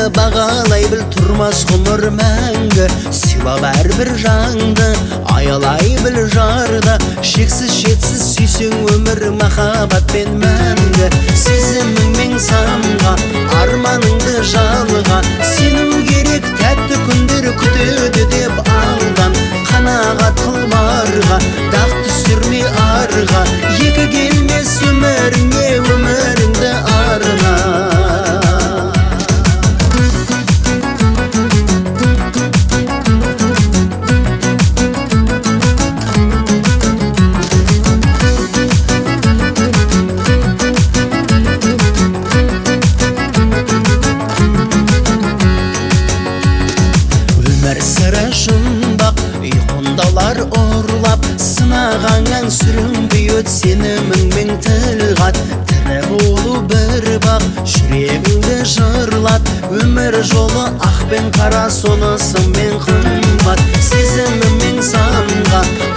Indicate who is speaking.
Speaker 1: бағалай біл, тұрмас ғұмыр мәңгі. Сыйлап әрбір жанды, аялай біл жарда. Шексіз шетсіз сүйсең өмір махаббатпен мәңгі. Сезіміңмен самға, арманыңды жалға. Сену керек тәтті күндер күтеді деп алдан. Қанағат қылмарға, дақ түсірме арға. Екі келмес өміріңе, өміріңді арға. Өмір сыры жұмбақ, ұйқындалар ұрлап. Сынағаннан сүрінбей өт, сеніміңмен тіл қат. Тірі болу бір бақ, жүрегіңді жырлат. Өмір жолы ақ пен қара, сонысымен қымбат. Сезіміңмен самға,